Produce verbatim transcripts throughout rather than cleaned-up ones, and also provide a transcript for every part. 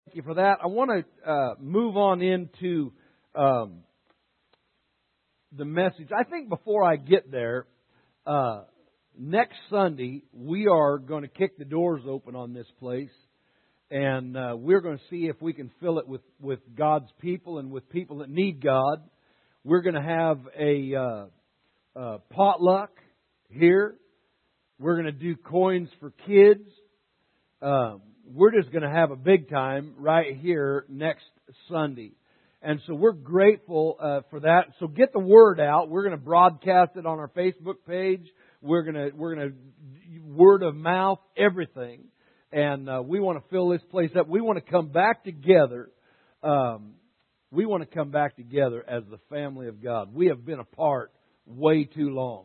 Thank you for that. I want to uh, move on into um, the message. I think before I get there, uh, next Sunday we are going to kick the doors open on this place, and uh, we're going to see if we can fill it with, with God's people and with people that need God. We're going to have a uh, uh, potluck here. We're going to do coins for kids. Um, we're just going to have a big time right here next Sunday. And so we're grateful uh, for that. So get the word out. We're going to broadcast it on our Facebook page. We're going to we're going to word of mouth everything, and uh, we want to fill this place up. We want to come back together. Um, we want to come back together as the family of God. We have been apart way too long,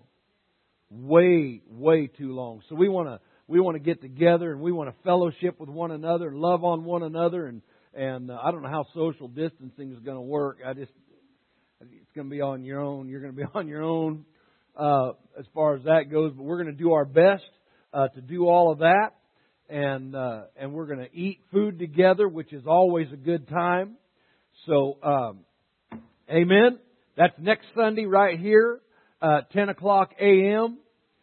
way way too long. So we want to. We want to get together and we want to fellowship with one another and love on one another. And, and uh, I don't know how social distancing is going to work. I just, it's going to be on your own. You're going to be on your own uh, as far as that goes. But we're going to do our best uh, to do all of that. And, uh, and we're going to eat food together, which is always a good time. So, um, amen. That's next Sunday right here, uh, ten o'clock a.m.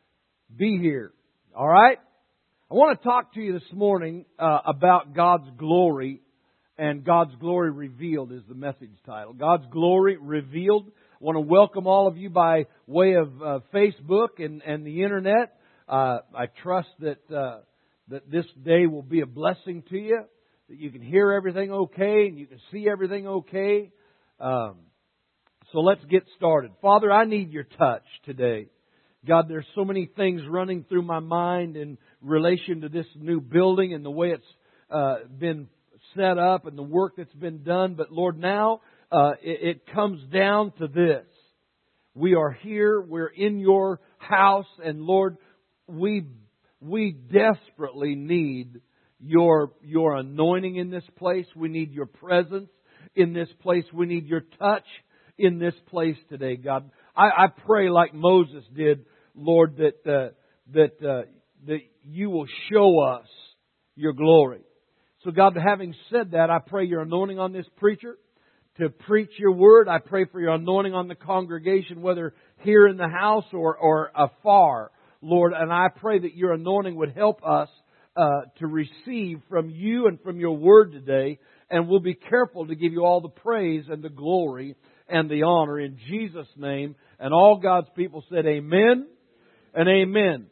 Be here. All right? I want to talk to you this morning uh, about God's glory, and God's glory revealed is the message title. God's glory revealed. I want to welcome all of you by way of uh, Facebook and, and the internet. Uh, I trust that uh, that this day will be a blessing to you, that you can hear everything okay and you can see everything okay. Um, so let's get started. Father, I need your touch today. God, there's so many things running through my mind in relation to this new building and the way it's uh, been set up and the work that's been done. But Lord, now uh, it, it comes down to this. We are here. We're in your house. And Lord, we we desperately need your, your anointing in this place. We need your presence in this place. We need your touch in this place today, God. I, I pray like Moses did, Lord, that uh, that uh, that you will show us your glory. So, God, having said that, I pray your anointing on this preacher to preach your word. I pray for your anointing on the congregation, whether here in the house or, or afar, Lord. And I pray that your anointing would help us uh, to receive from you and from your word today. And we'll be careful to give you all the praise and the glory and the honor in Jesus' name. And all God's people said amen and amen.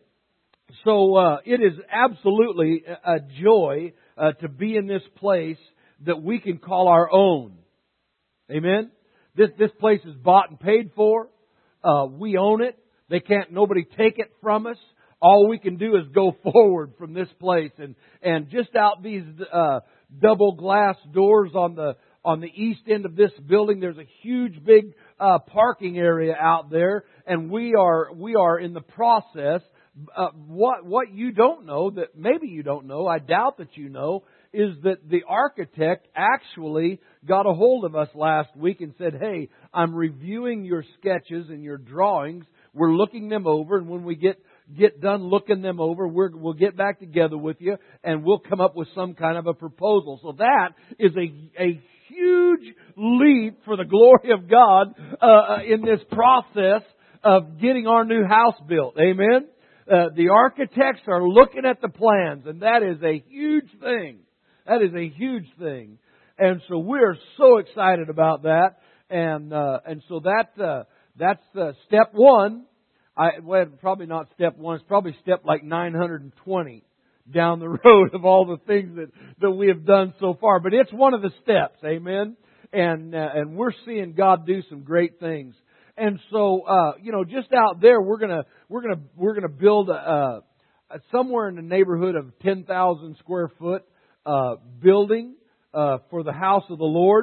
So uh, it is absolutely a joy uh, to be in this place that we can call our own. Amen. This this place is bought and paid for. Uh, we own it. They can't nobody take it from us. All we can do is go forward from this place. And and just out these uh, double glass doors on the On the east end of this building, there's a huge, big uh, parking area out there, and we are we are in the process. Uh, what what you don't know, that maybe you don't know, I doubt that you know, is that the architect actually got a hold of us last week and said, "Hey, I'm reviewing your sketches and your drawings. We're looking them over, and when we get get done looking them over, we're, we'll get back together with you, and we'll come up with some kind of a proposal." So that is a a huge leap for the glory of God uh, in this process of getting our new house built. Amen? Uh, the architects are looking at the plans, and that is a huge thing. That is a huge thing. And so we're so excited about that. And uh, and so that uh, that's uh, step one. I, well, probably not step one. It's probably step like nine hundred twenty. Down the road of all the things that, that we have done so far. But it's one of the steps, amen? And uh, and we're seeing God do some great things. And so, uh, you know, just out there, we're gonna we're gonna we're gonna build a, a somewhere in the neighborhood of ten thousand square foot uh, building uh, for the house of the Lord,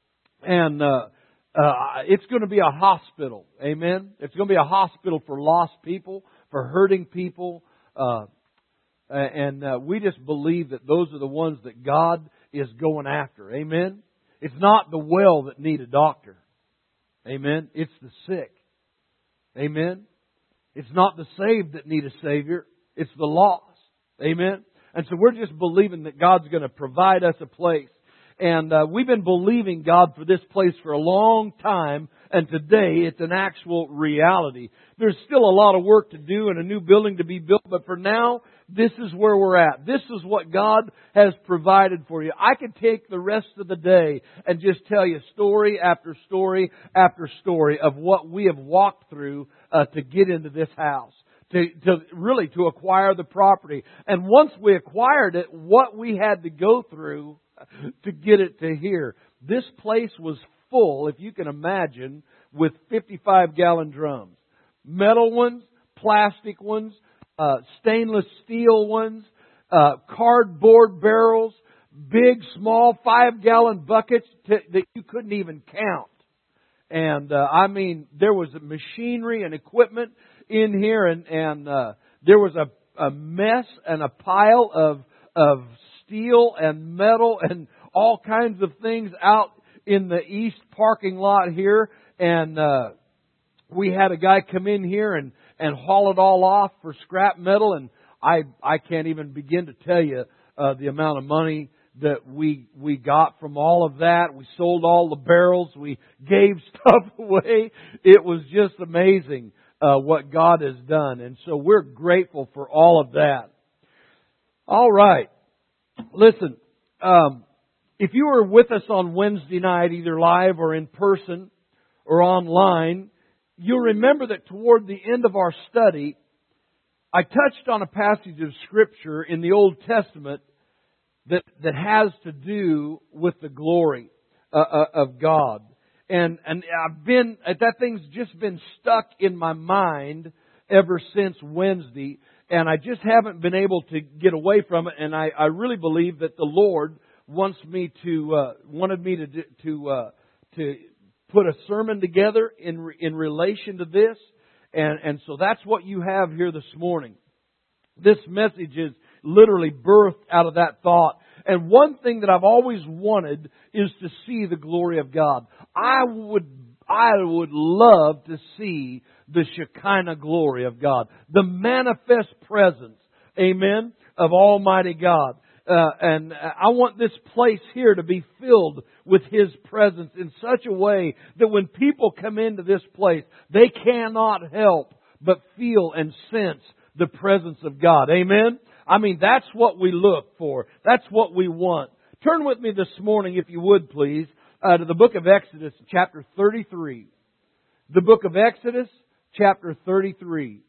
and uh, uh, it's going to be a hospital, amen? It's going to be a hospital for lost people, for hurting people. Uh, And uh, we just believe that those are the ones that God is going after. Amen? It's not the well that need a doctor. Amen? It's the sick. Amen? It's not the saved that need a Savior. It's the lost. Amen? And so we're just believing that God's going to provide us a place And uh, we've been believing God for this place for a long time, and today it's an actual reality. There's still a lot of work to do and a new building to be built, but for now, this is where we're at. This is what God has provided for you. I could take the rest of the day and just tell you story after story after story of what we have walked through uh, to get into this house. To, to really to acquire the property. And once we acquired it, what we had to go through to get it to here. This place was full, if you can imagine, with fifty-five gallon drums. Metal ones, plastic ones, uh, stainless steel ones, uh, cardboard barrels, big, small, five gallon buckets to, that you couldn't even count. And uh, I mean, there was machinery and equipment in here, and and uh, there was a, a mess and a pile of of steel and metal and all kinds of things out in the east parking lot here. And uh, we had a guy come in here and and haul it all off for scrap metal, and I I can't even begin to tell you uh, the amount of money that we we got from all of that. We sold all the barrels. We gave stuff away. It was just amazing uh, what God has done. And so we're grateful for all of that. All right. Listen, um, if you were with us on Wednesday night, either live or in person or online, you'll remember that toward the end of our study, I touched on a passage of Scripture in the Old Testament that that has to do with the glory uh, uh, of God. And and I've been, that thing's just been stuck in my mind ever since Wednesday, and I just haven't been able to get away from it. And I, I really believe that the Lord wants me to uh, wanted me to to uh, to put a sermon together in in relation to this, and and so that's what you have here this morning. This message is literally birthed out of that thought. And one thing that I've always wanted is to see the glory of God. I would, I would love to see the Shekinah glory of God, the manifest presence, amen, of Almighty God. Uh, and I want this place here to be filled with His presence in such a way that when people come into this place, they cannot help but feel and sense the presence of God. Amen? I mean, that's what we look for. That's what we want. Turn with me this morning, if you would, please, uh, to the book of Exodus, chapter thirty-three. The book of Exodus, chapter thirty-three.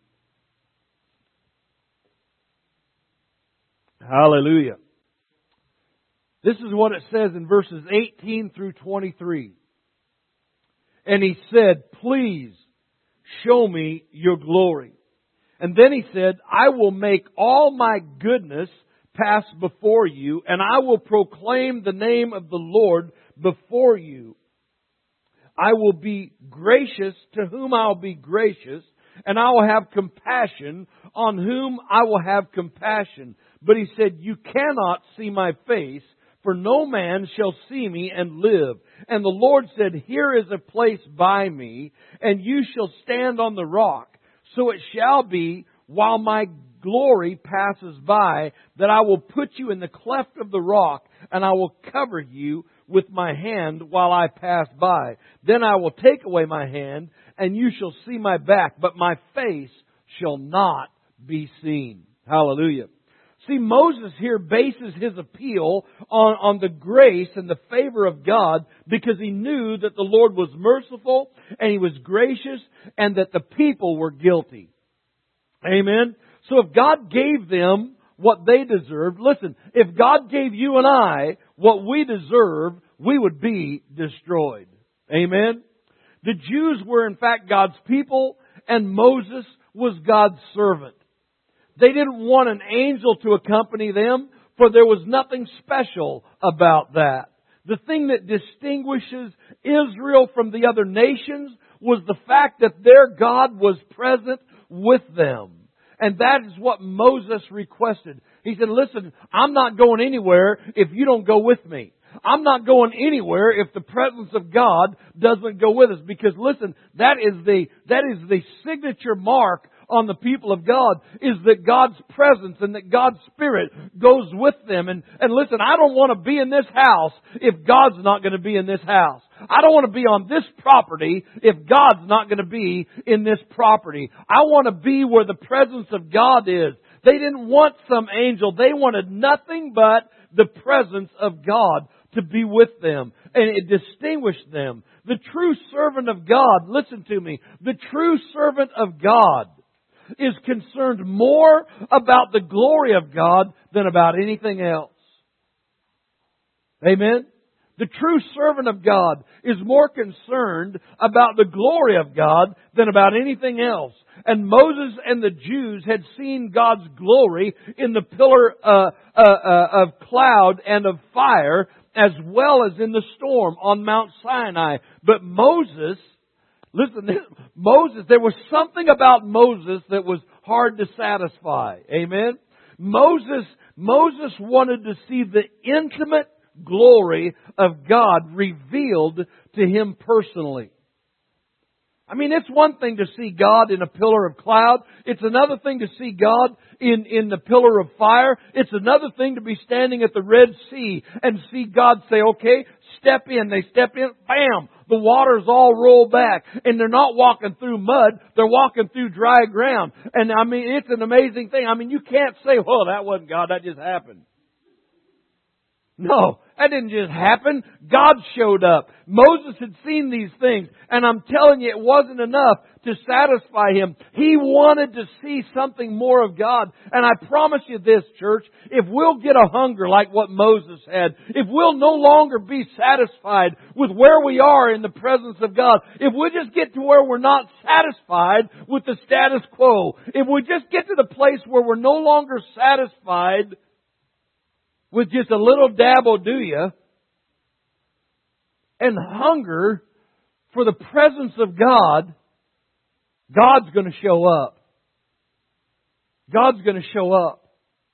Hallelujah. This is what it says in verses eighteen through twenty-three. And he said, "Please show me your glory." And then he said, "I will make all my goodness pass before you, and I will proclaim the name of the Lord before you. I will be gracious to whom I will be gracious, and I will have compassion on whom I will have compassion." But he said, "You cannot see my face, for no man shall see me and live." And the Lord said, "Here is a place by me, and you shall stand on the rock. So it shall be, while my glory passes by, that I will put you in the cleft of the rock, and I will cover you with my hand while I pass by. Then I will take away my hand, and you shall see my back, but my face shall not be seen." Hallelujah. See, Moses here bases his appeal on, on the grace and the favor of God because he knew that the Lord was merciful and He was gracious and that the people were guilty. Amen? So if God gave them what they deserved, listen, if God gave you and I what we deserve, we would be destroyed. Amen? The Jews were in fact God's people and Moses was God's servant. They didn't want an angel to accompany them, for there was nothing special about that. The thing that distinguishes Israel from the other nations was the fact that their God was present with them. And that is what Moses requested. He said, "Listen, I'm not going anywhere if you don't go with me. I'm not going anywhere if the presence of God doesn't go with us." Because listen, that is the, that is the signature mark on the people of God is that God's presence and that God's Spirit goes with them. And, and listen, I don't want to be in this house if God's not going to be in this house. I don't want to be on this property if God's not going to be in this property. I want to be where the presence of God is. They didn't want some angel. They wanted nothing but the presence of God to be with them. And it distinguished them. The true servant of God, listen to me, the true servant of God is concerned more about the glory of God than about anything else. Amen? The true servant of God is more concerned about the glory of God than about anything else. And Moses and the Jews had seen God's glory in the pillar uh, uh, uh, of cloud and of fire, as well as in the storm on Mount Sinai. But Moses, listen, Moses, there was something about Moses that was hard to satisfy. Amen? Moses, Moses wanted to see the intimate glory of God revealed to him personally. I mean, it's one thing to see God in a pillar of cloud. It's another thing to see God in, in the pillar of fire. It's another thing to be standing at the Red Sea and see God say, okay, step in. They step in, bam, the waters all roll back. And they're not walking through mud, they're walking through dry ground. And I mean, it's an amazing thing. I mean, you can't say, well, that wasn't God, that just happened. No, that didn't just happen. God showed up. Moses had seen these things. And I'm telling you, it wasn't enough to satisfy him. He wanted to see something more of God. And I promise you this, church, if we'll get a hunger like what Moses had, if we'll no longer be satisfied with where we are in the presence of God, if we just get to where we're not satisfied with the status quo, if we just get to the place where we're no longer satisfied with just a little dabble, do you? And hunger for the presence of God, God's going to show up. God's going to show up.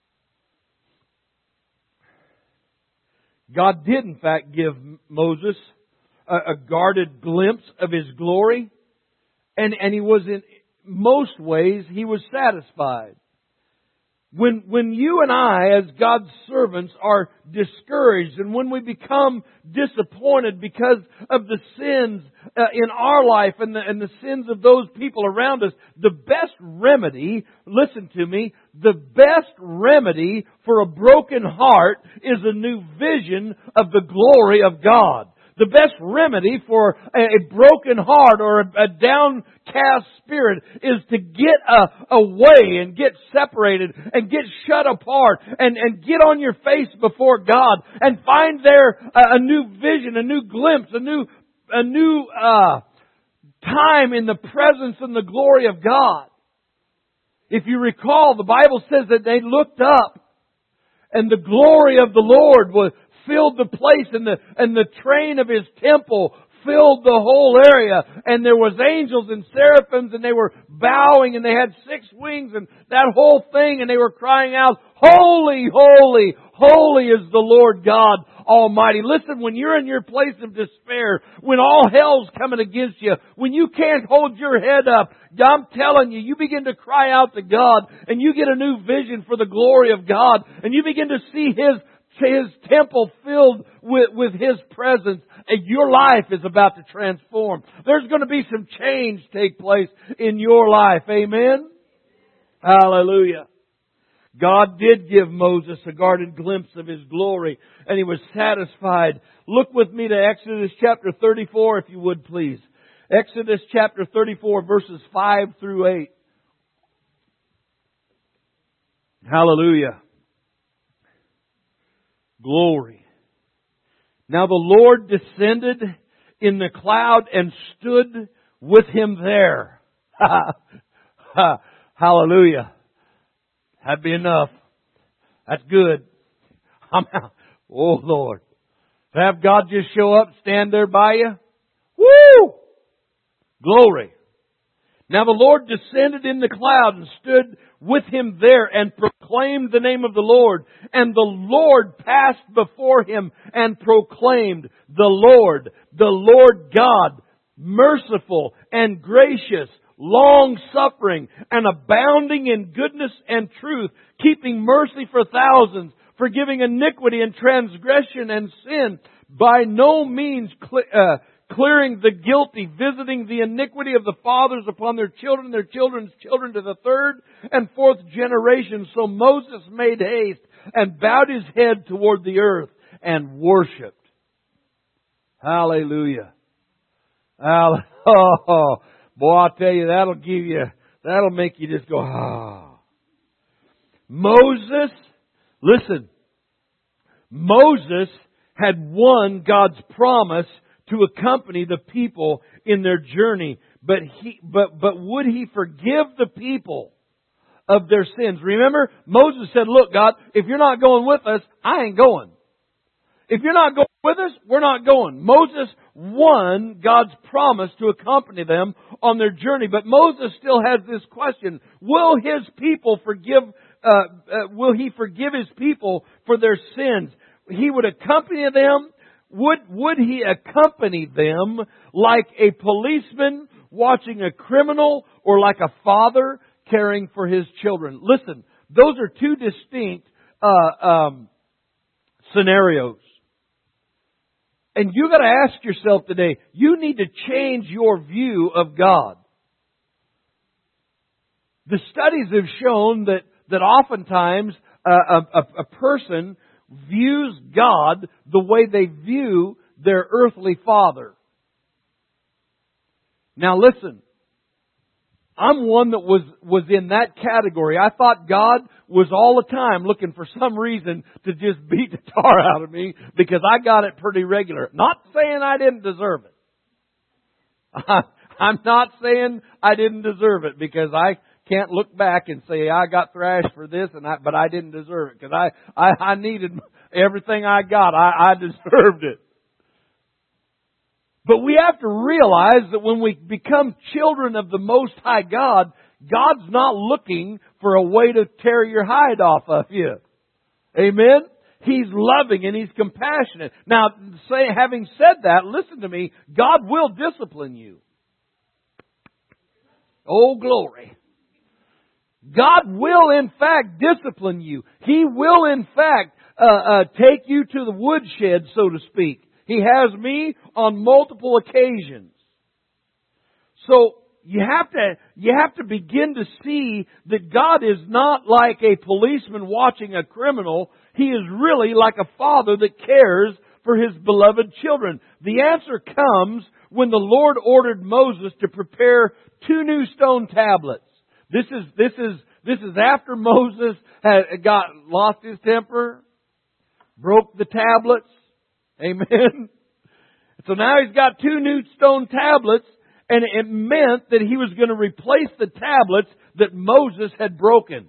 God did, in fact, give Moses a, a guarded glimpse of His glory. And, and he was, in most ways, he was satisfied. When, when you and I, as God's servants, are discouraged and when we become disappointed because of the sins uh, in our life and the, and the sins of those people around us, the best remedy, listen to me, the best remedy for a broken heart is a new vision of the glory of God. The best remedy for a broken heart or a downcast spirit is to get a, away and get separated and get shut apart and, and get on your face before God and find there a, a new vision, a new glimpse, a new a new uh, time in the presence and the glory of God. If you recall, the Bible says that they looked up and the glory of the Lord was filled the place, and the and the train of His temple filled the whole area. And there was angels and seraphims, and they were bowing, and they had six wings, and that whole thing, and they were crying out, "Holy, holy, holy is the Lord God Almighty." Listen, when you're in your place of despair, when all hell's coming against you, when you can't hold your head up, I'm telling you, you begin to cry out to God, and you get a new vision for the glory of God, and you begin to see His His temple filled with, with His presence, and your life is about to transform. There's going to be some change take place in your life. Amen? Hallelujah. God did give Moses a guarded glimpse of His glory, and he was satisfied. Look with me to Exodus chapter thirty-four, if you would please. Exodus chapter thirty-four, verses five through eight. Hallelujah. Glory. Now the Lord descended in the cloud and stood with him there. Hallelujah. That'd be enough. That's good. I'm out. Oh Lord. To have God just show up, stand there by you. Woo! Glory. Now the Lord descended in the cloud and stood with him there and proclaimed the name of the Lord. And the Lord passed before him and proclaimed, "The Lord, the Lord God, merciful and gracious, long-suffering, and abounding in goodness and truth, keeping mercy for thousands, forgiving iniquity and transgression and sin, by no means cle- uh, clearing the guilty, visiting the iniquity of the fathers upon their children, their children's children to the third and fourth generation. So Moses made haste and bowed his head toward the earth and worshipped. Hallelujah. Hall- oh, boy, I'll tell you, that'll give you, that'll make you just go, ah. Moses, listen, Moses had won God's promise to accompany the people in their journey, but he, but, but would he forgive the people of their sins? Remember, Moses said, look, God, if you're not going with us, I ain't going. If you're not going with us, we're not going. Moses won God's promise to accompany them on their journey, but Moses still has this question: Will his people forgive? Uh, uh, will he forgive his people for their sins? He would accompany them. Would would he accompany them like a policeman watching a criminal, or like a father caring for his children? Listen, those are two distinct uh, um, scenarios. And you got to ask yourself today, you need to change your view of God. The studies have shown that, that oftentimes uh, a, a, a person views God the way they view their earthly father. Now listen, I'm one that was, was in that category. I thought God was all the time looking for some reason to just beat the tar out of me because I got it pretty regular. Not saying I didn't deserve it. I, I'm not saying I didn't deserve it, because I can't look back and say I got thrashed for this, and I, but I didn't deserve it, because I, I, I needed everything I got. I, I deserved it. But we have to realize that when we become children of the Most High God, God's not looking for a way to tear your hide off of you. Amen? He's loving and He's compassionate. Now, say, having said that, listen to me, God will discipline you. Oh, glory. God will, in fact, discipline you. He will, in fact, uh, uh, take you to the woodshed, so to speak. He has me on multiple occasions. So you have to you have to begin to see that God is not like a policeman watching a criminal. He is really like a father that cares for His beloved children. The answer comes when the Lord ordered Moses to prepare two new stone tablets. This is this is this is after Moses had got lost his temper, broke the tablets. Amen. So now he's got two new stone tablets, and it meant that he was going to replace the tablets that Moses had broken.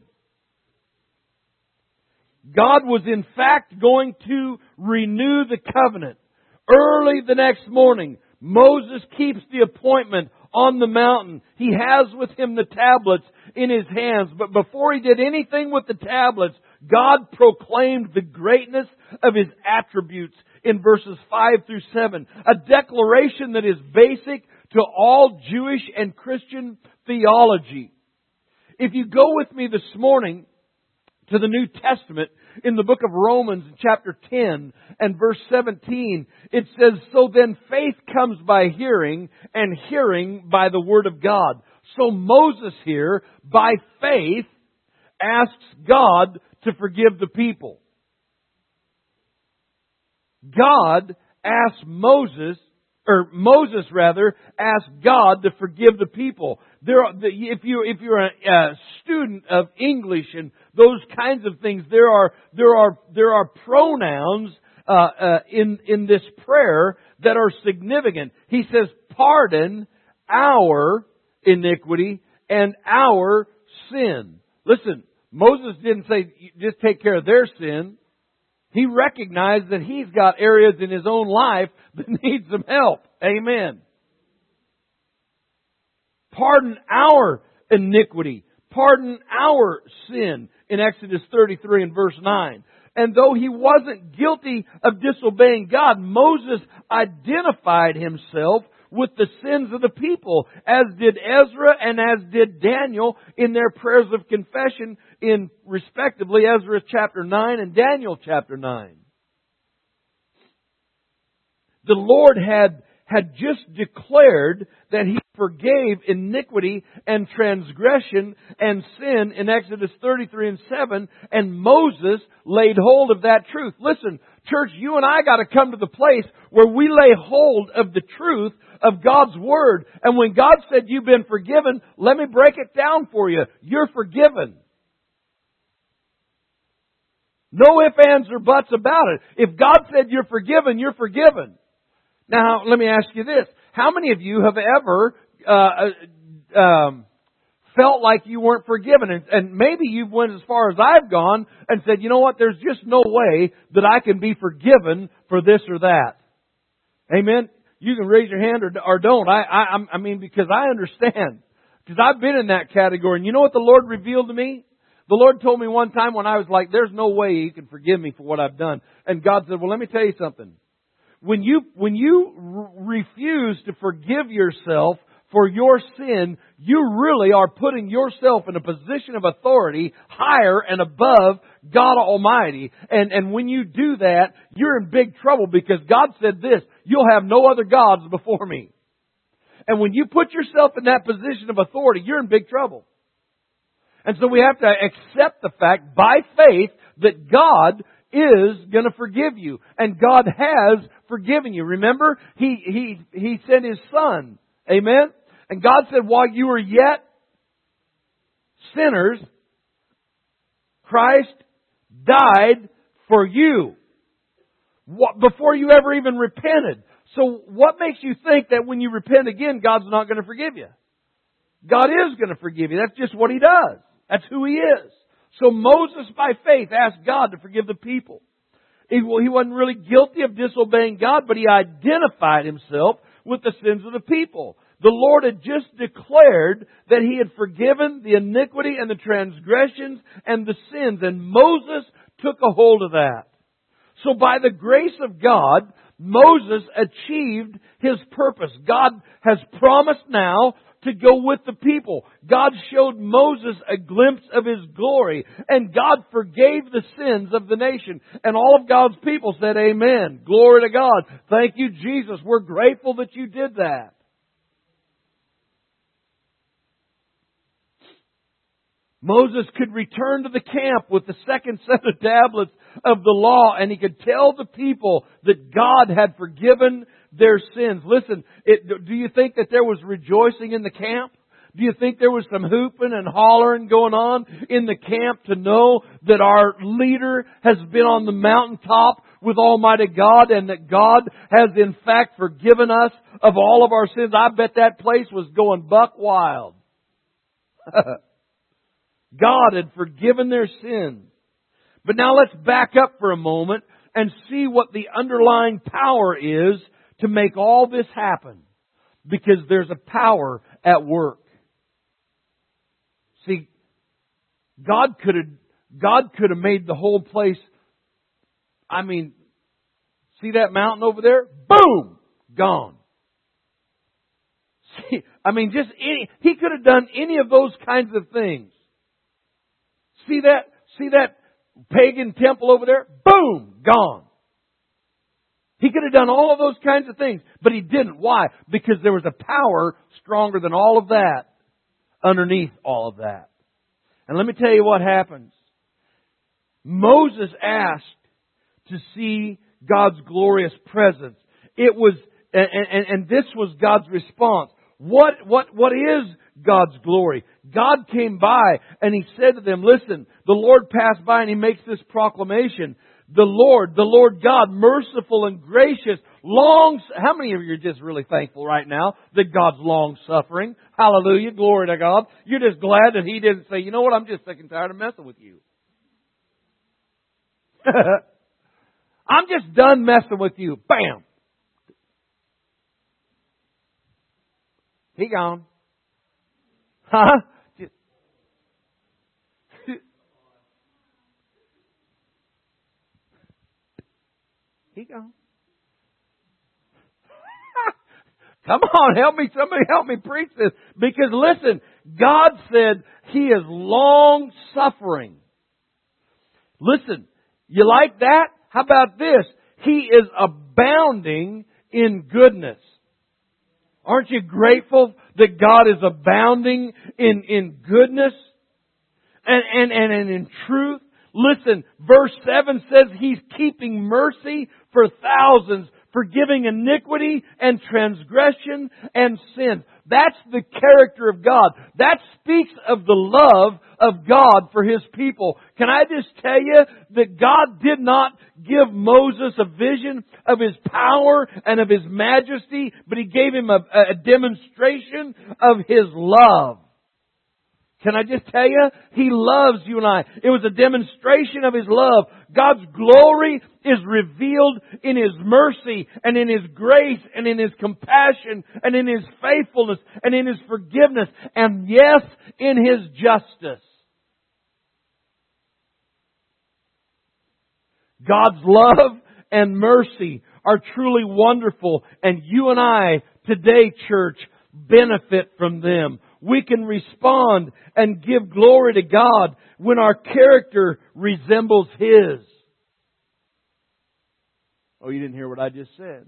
God was in fact going to renew the covenant. Early the next morning, Moses keeps the appointment on the mountain. He has with him the tablets in his hands. But before he did anything with the tablets, God proclaimed the greatness of His attributes in verses five through seven. A declaration that is basic to all Jewish and Christian theology. If you go with me this morning to the New Testament, in the book of Romans, chapter ten and verse seventeen, it says, "So then faith comes by hearing, and hearing by the Word of God." So Moses here, by faith, asks God to forgive the people. God asked Moses, or Moses rather, asked God to forgive the people. There, are, if you if you're a, a student of English and those kinds of things, there are there are there are pronouns uh, uh, in in this prayer that are significant. He says, "Pardon our iniquity and our sin." Listen, Moses didn't say just take care of their sin. He recognized that he's got areas in his own life that need some help. Amen. Pardon our iniquity. Pardon our sin in Exodus thirty-three and verse nine. And though he wasn't guilty of disobeying God, Moses identified himself with the sins of the people, as did Ezra and as did Daniel in their prayers of confession in, respectively, Ezra chapter nine and Daniel chapter nine. The Lord had, had just declared that He forgave iniquity and transgression and sin in Exodus thirty-three and seven, and Moses laid hold of that truth. Listen, church, you and I got to come to the place where we lay hold of the truth of God's Word. And when God said you've been forgiven, let me break it down for you. You're forgiven. No ifs, ands, or buts about it. If God said you're forgiven, you're forgiven. Now, let me ask you this. How many of you have ever uh, um, felt like you weren't forgiven? And, and maybe you've went as far as I've gone and said, you know what, there's just no way that I can be forgiven for this or that. Amen? You can raise your hand or, or don't. I, I, I mean, because I understand. Because I've been in that category. And you know what the Lord revealed to me? The Lord told me one time when I was like, there's no way You can forgive me for what I've done. And God said, well, let me tell you something. When you, when you re- refuse to forgive yourself for your sin, you really are putting yourself in a position of authority higher and above God Almighty. And, and when you do that, you're in big trouble because God said this, you'll have no other gods before me. And when you put yourself in that position of authority, you're in big trouble. And so we have to accept the fact by faith that God is going to forgive you. And God has forgiven you. Remember, He, He, He sent His Son. Amen? And God said, while you were yet sinners, Christ died for you. Before you ever even repented. So what makes you think that when you repent again, God's not going to forgive you? God is going to forgive you. That's just what He does. That's who He is. So Moses, by faith, asked God to forgive the people. He, well, he wasn't really guilty of disobeying God, but he identified himself with the sins of the people. The Lord had just declared that He had forgiven the iniquity and the transgressions and the sins, and Moses took a hold of that. So by the grace of God, Moses achieved his purpose. God has promised now to go with the people. God showed Moses a glimpse of His glory, and God forgave the sins of the nation. And all of God's people said, amen. Glory to God. Thank you, Jesus. We're grateful that You did that. Moses could return to the camp with the second set of tablets of the law, and he could tell the people that God had forgiven their sins. Listen, it, do you think that there was rejoicing in the camp? Do you think there was some hooping and hollering going on in the camp to know that our leader has been on the mountaintop with Almighty God and that God has in fact forgiven us of all of our sins? I bet that place was going buck wild. God had forgiven their sins. But now let's back up for a moment and see what the underlying power is to make all this happen. Because there's a power at work. See, God could have, God could have made the whole place, I mean, see that mountain over there? Boom! Gone. See, I mean, just any, He could have done any of those kinds of things. See that, see that pagan temple over there? Boom! Gone. He could have done all of those kinds of things, but He didn't. Why? Because there was a power stronger than all of that underneath all of that. And let me tell you what happens. Moses asked to see God's glorious presence. It was, and, and, and this was God's response. What, what, what is God's glory? God came by and He said to them, listen, the Lord passed by and He makes this proclamation. The Lord, the Lord God, merciful and gracious, long... How many of you are just really thankful right now that God's long-suffering? Hallelujah, glory to God. You're just glad that He didn't say, you know what, I'm just sick and tired of messing with you. I'm just done messing with you. Bam! He gone. Huh? He gone. Come on, help me, somebody help me preach this. Because listen, God said He is long suffering. Listen, you like that? How about this? He is abounding in goodness. Aren't you grateful that God is abounding in, in goodness and, and, and, and in truth? Listen, verse seven says He's keeping mercy for thousands, forgiving iniquity and transgression and sin. That's the character of God. That speaks of the love of God for His people. Can I just tell you that God did not give Moses a vision of His power and of His majesty, but He gave him a, a demonstration of His love. Can I just tell you? He loves you and I. It was a demonstration of His love. God's glory is revealed in His mercy and in His grace and in His compassion and in His faithfulness and in His forgiveness and yes, in His justice. God's love and mercy are truly wonderful, and you and I today, church, benefit from them. We can respond and give glory to God when our character resembles His. Oh, you didn't hear what I just said.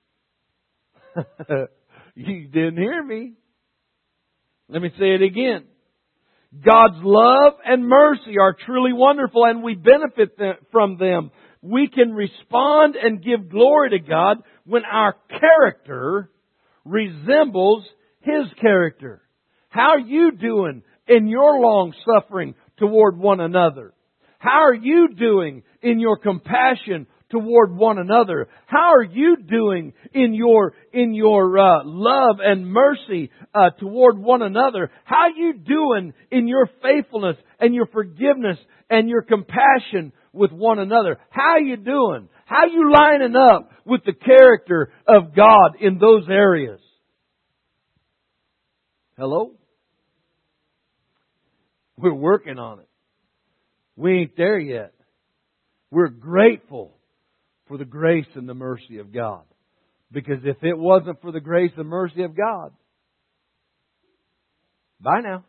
You didn't hear me. Let me say it again. God's love and mercy are truly wonderful, and we benefit from them. We can respond and give glory to God when our character resembles His character. How are you doing in your long suffering toward one another? How are you doing in your compassion toward one another? How are you doing in your in your uh, love and mercy uh, toward one another? How are you doing in your faithfulness and your forgiveness and your compassion with one another? How are you doing? How are you lining up with the character of God in those areas? Hello? We're working on it. We ain't there yet. We're grateful for the grace and the mercy of God. Because if it wasn't for the grace and mercy of God, bye now.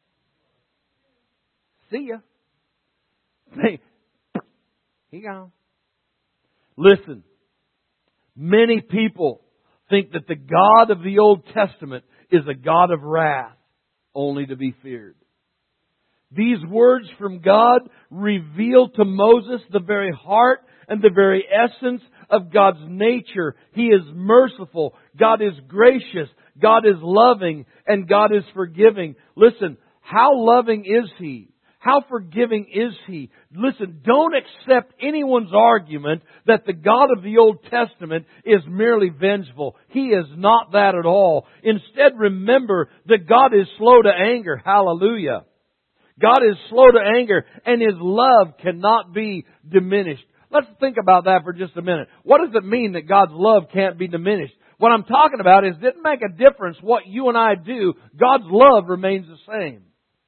See ya. Hey, he gone. Listen, many people think that the God of the Old Testament is a God of wrath, only to be feared. These words from God reveal to Moses the very heart and the very essence of God's nature. He is merciful. God is gracious. God is loving. And God is forgiving. Listen, how loving is He? How forgiving is He? Listen, don't accept anyone's argument that the God of the Old Testament is merely vengeful. He is not that at all. Instead, remember that God is slow to anger. Hallelujah. God is slow to anger, and His love cannot be diminished. Let's think about that for just a minute. What does it mean that God's love can't be diminished? What I'm talking about is it didn't make a difference what you and I do. God's love remains the same.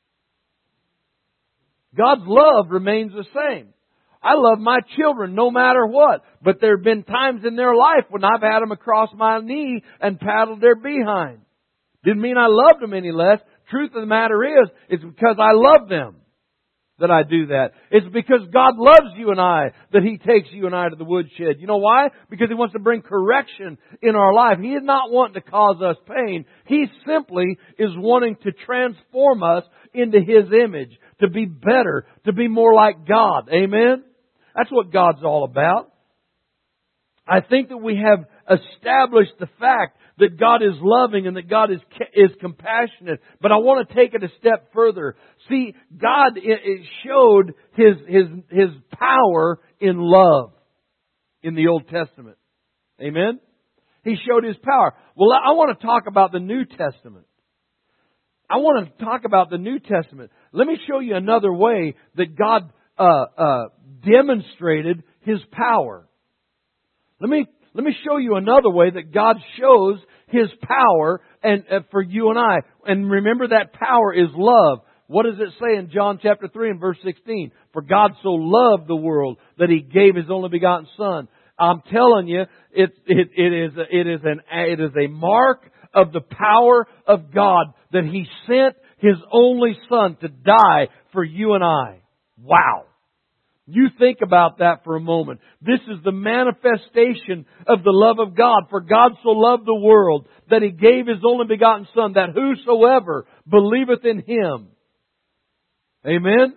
God's love remains the same. I love my children no matter what. But there have been times in their life when I've had them across my knee and paddled their behind. Didn't mean I loved them any less. Truth of the matter is, it's because I love them that I do that. It's because God loves you and I that He takes you and I to the woodshed. You know why? Because He wants to bring correction in our life. He is not wanting to cause us pain. He simply is wanting to transform us into His image, to be better, to be more like God. Amen? That's what God's all about. I think that we have established the fact that God is loving and that God is is compassionate. But I want to take it a step further. See, God it, it showed His His His power in love in the Old Testament. Amen? He showed His power. Well, I want to talk about the New Testament. I want to talk about the New Testament. Let me show you another way that God uh, uh, demonstrated His power. Let me let me show you another way that God shows His power and uh, for you and I. And remember, that power is love. What does it say in John chapter three and verse sixteen? For God so loved the world that He gave His only begotten Son. I'm telling you, it, it, it is, it is an, it is a mark of the power of God that He sent His only Son to die for you and I. Wow. You think about that for a moment. This is the manifestation of the love of God. For God so loved the world that He gave His only begotten Son, that whosoever believeth in Him, amen,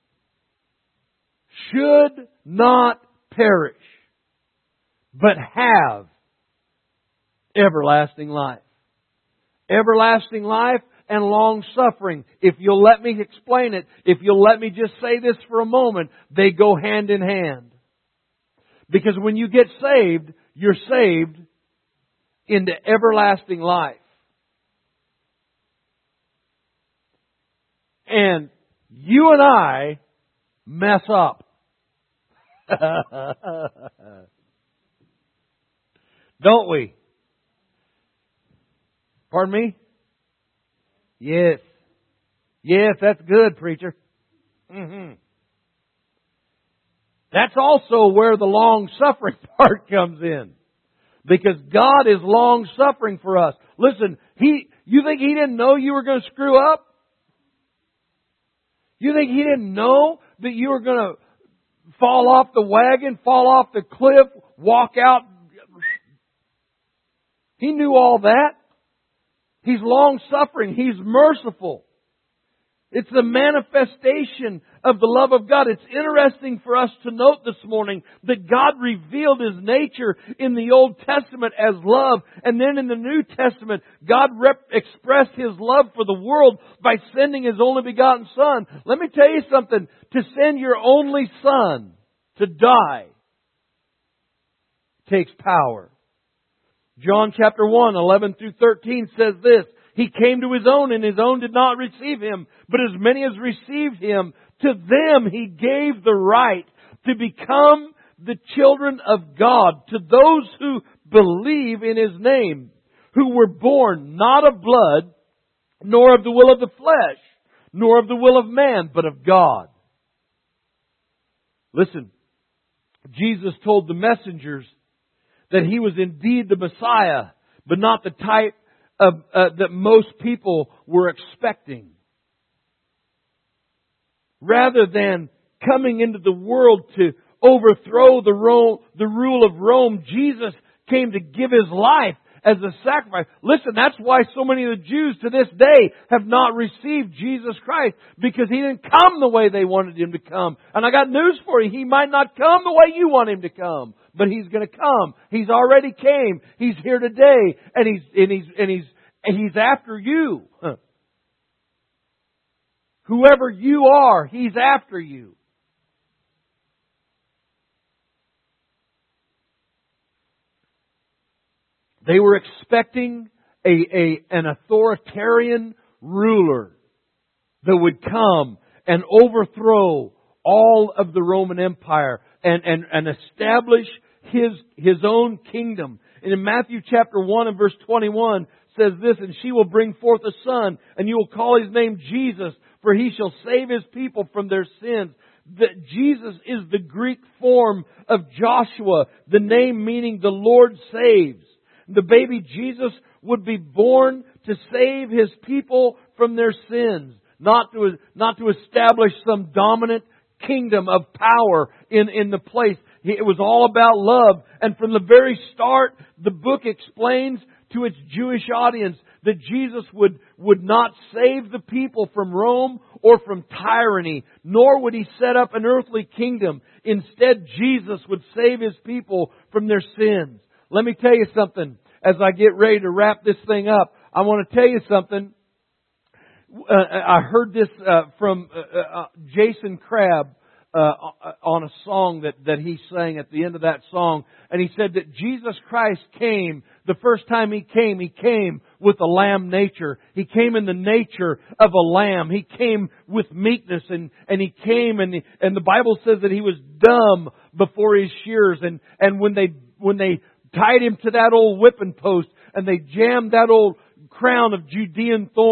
should not perish, but have everlasting life. Everlasting life and long suffering. If you'll let me explain it, if you'll let me just say this for a moment, they go hand in hand. Because when you get saved, you're saved into everlasting life. And you and I mess up. Don't we? Pardon me? Yes. Yes, that's good, preacher. Mm-hmm. That's also where the long-suffering part comes in. Because God is long-suffering for us. Listen, He, you think He didn't know you were going to screw up? You think He didn't know that you were going to fall off the wagon, fall off the cliff, walk out? He knew all that. He's long-suffering. He's merciful. It's the manifestation of the love of God. It's interesting for us to note this morning that God revealed His nature in the Old Testament as love. And then in the New Testament, God rep- expressed His love for the world by sending His only begotten Son. Let me tell you something. To send your only Son to die takes power. John chapter one, eleven through thirteen says this, He came to His own, and His own did not receive Him. But as many as received Him, to them He gave the right to become the children of God, to those who believe in His name, who were born not of blood, nor of the will of the flesh, nor of the will of man, but of God. Listen, Jesus told the messengers that He was indeed the Messiah, but not the type of, uh, that most people were expecting. Rather than coming into the world to overthrow the, Rome, the rule of Rome, Jesus came to give His life as a sacrifice. Listen, that's why so many of the Jews to this day have not received Jesus Christ, because He didn't come the way they wanted Him to come. And I got news for you. He might not come the way you want Him to come, but He's going to come. He's already came. He's here today, and He's and He's and He's and He's after you. Huh. Whoever you are, He's after you. They were expecting a, a, an authoritarian ruler that would come and overthrow all of the Roman Empire and, and, and establish his, his own kingdom. And in Matthew chapter one and verse twenty-one says this, And she will bring forth a son, and you will call His name Jesus, for He shall save His people from their sins. That Jesus is the Greek form of Joshua, the name meaning the Lord saves. The baby Jesus would be born to save His people from their sins, not to, not to establish some dominant kingdom of power in, in the place. It was all about love. And from the very start, the book explains to its Jewish audience that Jesus would, would not save the people from Rome or from tyranny, nor would He set up an earthly kingdom. Instead, Jesus would save His people from their sins. Let me tell you something. As I get ready to wrap this thing up, I want to tell you something. Uh, I heard this uh, from uh, uh, Jason Crabb uh, on a song that, that he sang at the end of that song. And he said that Jesus Christ came, the first time He came, He came with a lamb nature. He came in the nature of a lamb. He came with meekness, and, and He came and, and the Bible says that He was dumb before His shearers. And, and when they, when they tied Him to that old whipping post and they jammed that old crown of Judean thorns,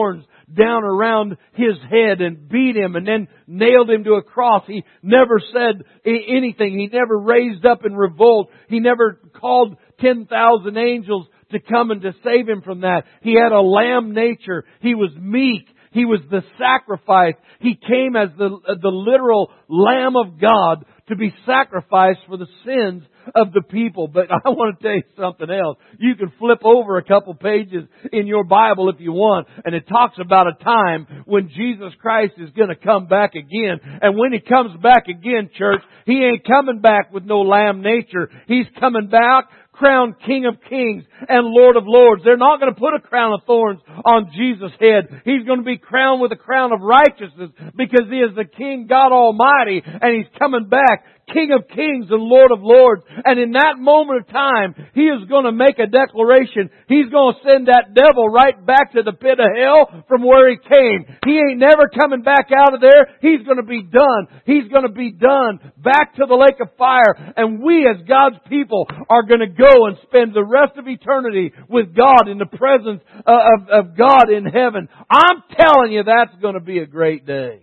down around His head and beat Him and then nailed Him to a cross. He never said anything. He never raised up in revolt. He never called ten thousand angels to come and to save Him from that. He had a lamb nature. He was meek. He was the sacrifice. He came as the, the literal Lamb of God to be sacrificed for the sins of the people. But I want to tell you something else. You can flip over a couple pages in your Bible if you want, and it talks about a time when Jesus Christ is going to come back again. And when He comes back again, church, He ain't coming back with no lamb nature. He's coming back crowned King of Kings and Lord of Lords. They're not going to put a crown of thorns on Jesus' head. He's going to be crowned with a crown of righteousness because He is the King God Almighty, and He's coming back King of Kings and Lord of Lords. And in that moment of time, He is going to make a declaration. He's going to send that devil right back to the pit of hell from where he came. He ain't never coming back out of there. He's going to be done. He's going to be done back to the lake of fire. And we as God's people are going to go and spend the rest of eternity with God in the presence of, of God in heaven. I'm telling you, that's going to be a great day.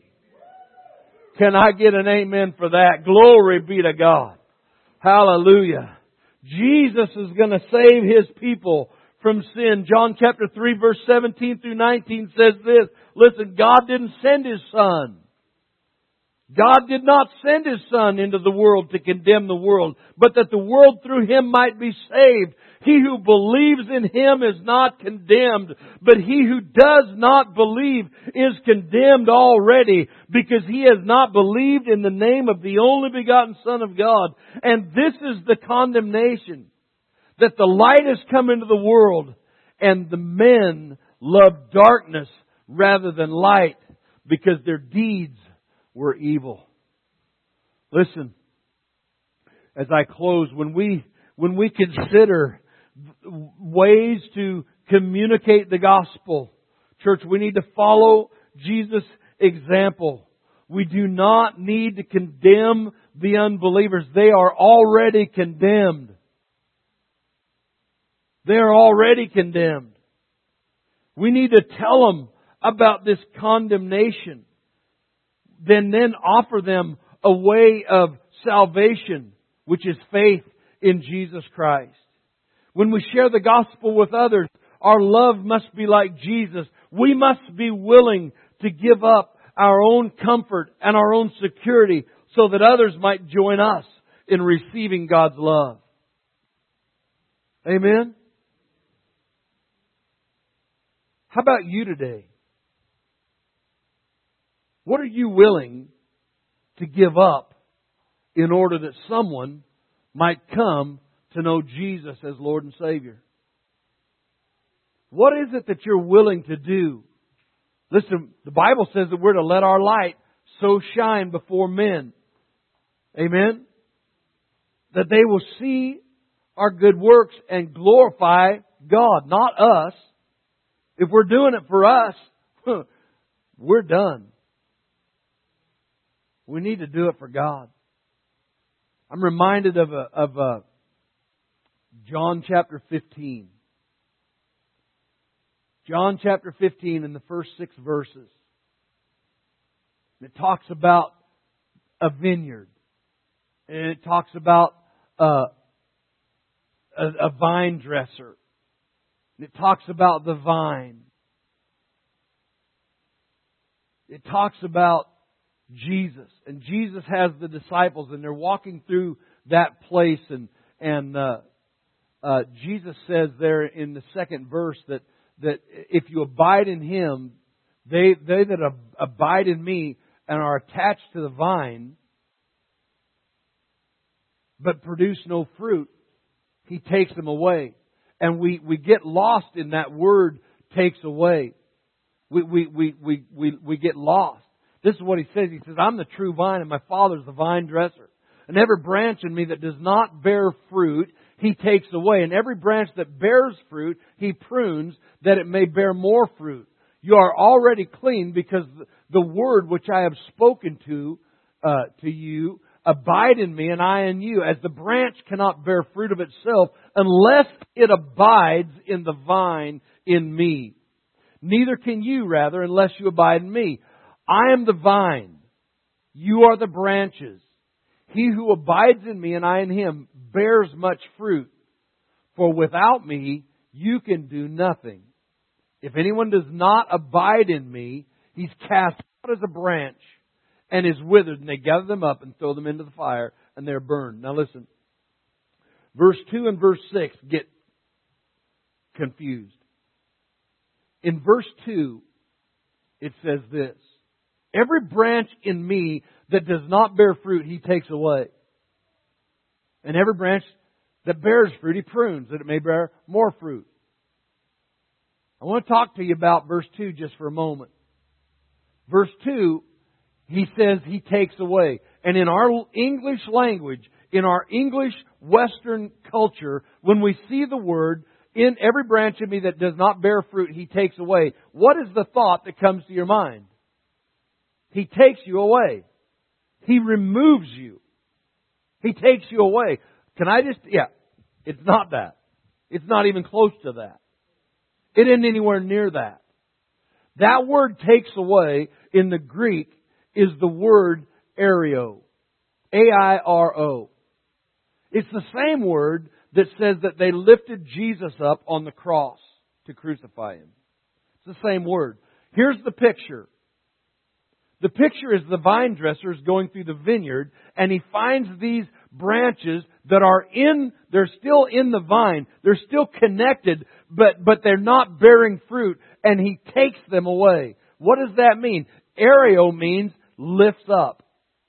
Can I get an amen for that? Glory be to God. Hallelujah. Jesus is going to save His people from sin. John chapter three verse seventeen through nineteen says this. Listen, God didn't send His Son. God did not send His Son into the world to condemn the world, but that the world through Him might be saved. He who believes in Him is not condemned, but he who does not believe is condemned already, because he has not believed in the name of the only begotten Son of God. And this is the condemnation, that the light has come into the world, and the men love darkness rather than light, because their deeds were evil. Listen, as I close, when we when we consider ways to communicate the gospel, church, we need to follow Jesus' example. We do not need to condemn the unbelievers. They are already condemned. They are already condemned. We need to tell them about this condemnation. Then, then offer them a way of salvation, which is faith in Jesus Christ. When we share the gospel with others, our love must be like Jesus. We must be willing to give up our own comfort and our own security so that others might join us in receiving God's love. Amen? How about you today? What are you willing to give up in order that someone might come to know Jesus as Lord and Savior? What is it that you're willing to do? Listen, the Bible says that we're to let our light so shine before men. Amen? That they will see our good works and glorify God, not us. If we're doing it for us, we're done. We need to do it for God. I'm reminded of a, of a John chapter fifteen. John chapter fifteen in the first six verses. It talks about a vineyard. And it talks about uh, a, a vine dresser. And it talks about the vine. It talks about Jesus. And Jesus has the disciples, and they're walking through that place. And, and uh, uh, Jesus says there in the second verse that, that if you abide in Him, they, they that ab- abide in Me and are attached to the vine, but produce no fruit, He takes them away. And we, we get lost in that word, takes away. We, we, we, we, we, we get lost. This is what He says. He says, I'm the true vine and my Father's the vine dresser. And every branch in Me that does not bear fruit, He takes away. And every branch that bears fruit, He prunes that it may bear more fruit. You are already clean because the word which I have spoken to, uh, to you, abide in Me and I in you. As the branch cannot bear fruit of itself unless it abides in the vine in Me. Neither can you, rather, unless you abide in me. I am the vine. You are the branches. He who abides in me and I in him bears much fruit. For without me, you can do nothing. If anyone does not abide in me, he's cast out as a branch and is withered. And they gather them up and throw them into the fire, and they're burned. Now listen. Verse two and verse six get confused. In verse two, it says this. Every branch in me that does not bear fruit, He takes away. And every branch that bears fruit, He prunes, that it may bear more fruit. I want to talk to you about verse two just for a moment. Verse two, He says He takes away. And in our English language, in our English Western culture, when we see the word, in every branch in me that does not bear fruit, He takes away. What is the thought that comes to your mind? He takes you away. He removes you. He takes you away. Can I just, yeah, it's not that. It's not even close to that. It isn't anywhere near that. That word takes away in the Greek is the word airo. A I R O. It's the same word that says that they lifted Jesus up on the cross to crucify Him. It's the same word. Here's the picture. The picture is the vine dresser is going through the vineyard, and he finds these branches that are in, they're still in the vine. They're still connected, but, but they're not bearing fruit, and he takes them away. What does that mean? Airo means lifts up.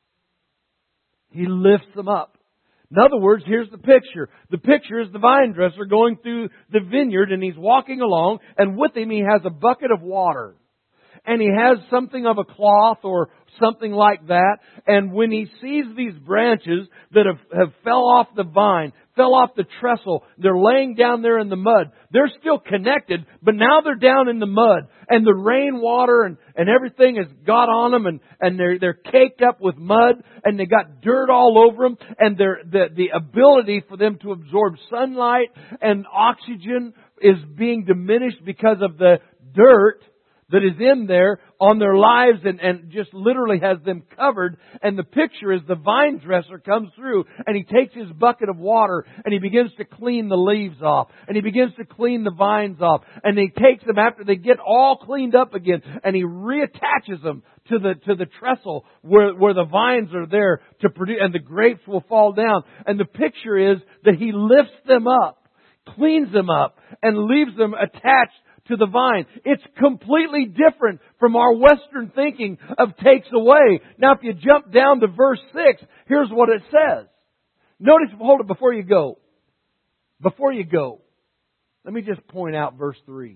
He lifts them up. In other words, here's the picture. The picture is the vine dresser going through the vineyard, and he's walking along, and with him he has a bucket of water. And he has something of a cloth or something like that. And when he sees these branches that have, have fell off the vine, fell off the trestle, they're laying down there in the mud. They're still connected, but now they're down in the mud. And the rainwater and, and everything has got on them, and, and they're, they're caked up with mud, and they got dirt all over them. And they're, the, the ability for them to absorb sunlight and oxygen is being diminished because of the dirt that is in there on their lives and, and just literally has them covered. And the picture is the vine dresser comes through and he takes his bucket of water and he begins to clean the leaves off. And he begins to clean the vines off. And he takes them after they get all cleaned up again and he reattaches them to the to the trestle where, where the vines are there to produce, and the grapes will fall down. And the picture is that he lifts them up, cleans them up, and leaves them attached to the vine. It's completely different from our Western thinking of takes away. Now, if you jump down to verse six, here's what it says. Notice, hold it before you go. Before you go, let me just point out verse three.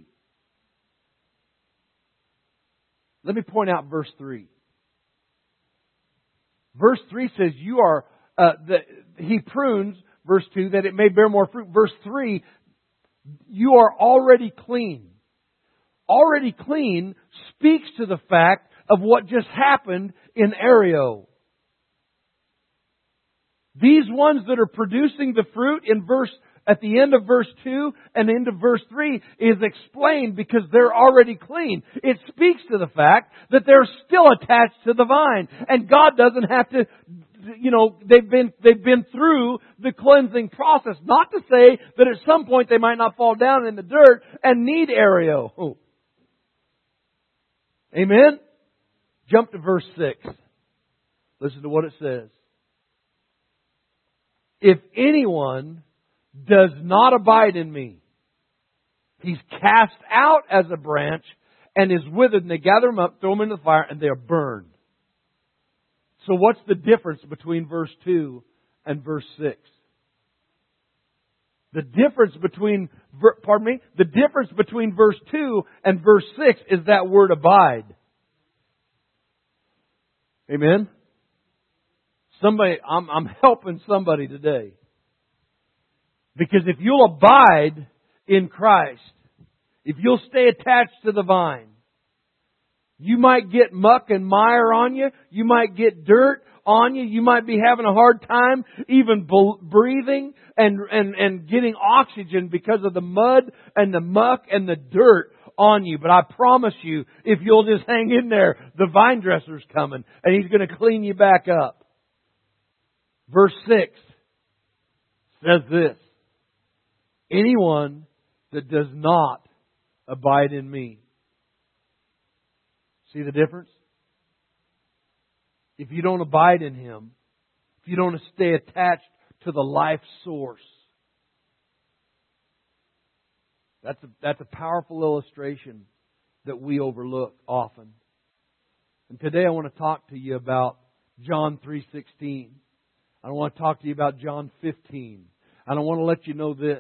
Let me point out verse three. Verse three says, "You are." Uh, the, he prunes. Verse two, that it may bear more fruit. Verse three, you are already clean. Already clean speaks to the fact of what just happened in airo. These ones that are producing the fruit in verse at the end of verse two and into verse three is explained because they're already clean. It speaks to the fact that they're still attached to the vine, and God doesn't have to. You know, they've been they've been through the cleansing process. Not to say that at some point they might not fall down in the dirt and need airo. Oh. Amen? Jump to verse six. Listen to what it says. If anyone does not abide in me, he's cast out as a branch and is withered, and they gather them up, throw them into the fire, and they are burned. So what's the difference between verse two and verse six? The difference between, pardon me, the difference between verse two and verse six is that word abide. Amen? Somebody, I'm, I'm helping somebody today. Because if you'll abide in Christ, if you'll stay attached to the vine, you might get muck and mire on you. You might get dirt on you. You might be having a hard time even breathing and, and, and getting oxygen because of the mud and the muck and the dirt on you. But I promise you, if you'll just hang in there, the vine dresser's coming and He's going to clean you back up. Verse six says this: anyone that does not abide in me. See the difference? If you don't abide in Him, if you don't stay attached to the life source, that's a, that's a powerful illustration that we overlook often. And today I want to talk to you about John three sixteen. I want to talk to you about John fifteen. And I want to let you know this: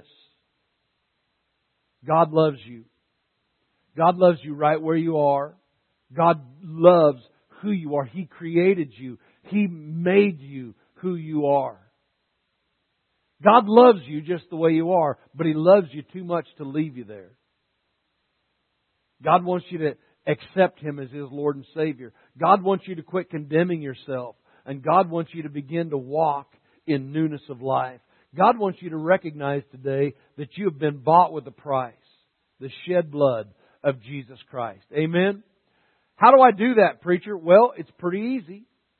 God loves you. God loves you right where you are. God loves who you are. He created you. He made you who you are. God loves you just the way you are, but He loves you too much to leave you there. God wants you to accept Him as His Lord and Savior. God wants you to quit condemning yourself. And God wants you to begin to walk in newness of life. God wants you to recognize today that you have been bought with a price. The shed blood of Jesus Christ. Amen? How do I do that, preacher? Well, it's pretty easy.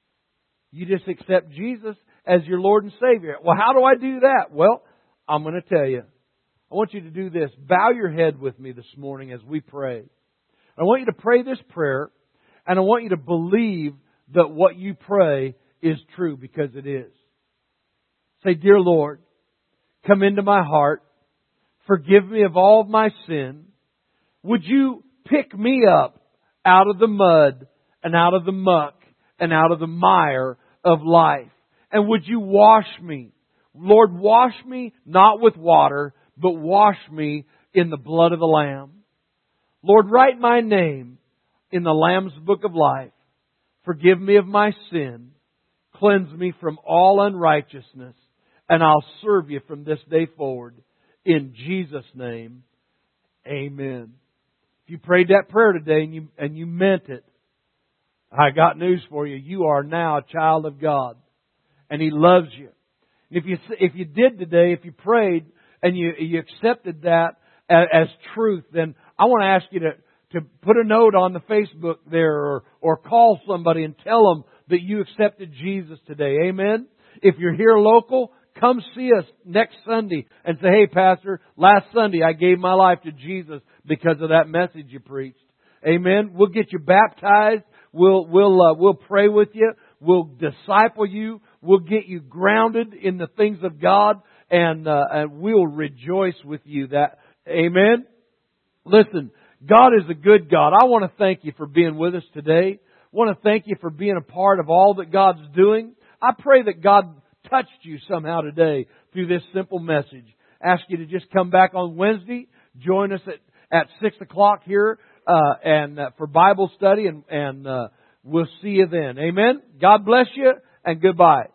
You just accept Jesus as your Lord and Savior. Well, how do I do that? Well, I'm going to tell you. I want you to do this. Bow your head with me this morning as we pray. I want you to pray this prayer, and I want you to believe that what you pray is true, because it is. Say, Dear Lord, come into my heart. Forgive me of all of my sin. Would you pick me up out of the mud and out of the muck and out of the mire of life? And would you wash me? Lord, wash me not with water, but wash me in the blood of the Lamb. Lord, write my name in the Lamb's book of life. Forgive me of my sin. Cleanse me from all unrighteousness. And I'll serve you from this day forward. In Jesus' name, amen. If you prayed that prayer today and you, and you meant it, I got news for you. You are now a child of God. And He loves you. And if you, if you did today, if you prayed and you, you accepted that as, as truth, then I want to ask you to, to put a note on the Facebook there, or, or call somebody and tell them that you accepted Jesus today. Amen? If you're here local, come see us next Sunday and say, hey, Pastor, last Sunday I gave my life to Jesus because of that message you preached. Amen? We'll get you baptized. We'll, we'll, uh, we'll pray with you. We'll disciple you. We'll get you grounded in the things of God, and, uh, and we'll rejoice with you. That, amen? Listen, God is a good God. I want to thank you for being with us today. I want to thank you for being a part of all that God's doing. I pray that God touched you somehow today through this simple message. Ask you to just come back on Wednesday. Join us at, at six o'clock here uh, and uh, for Bible study, and, and uh, we'll see you then. Amen? God bless you, and goodbye.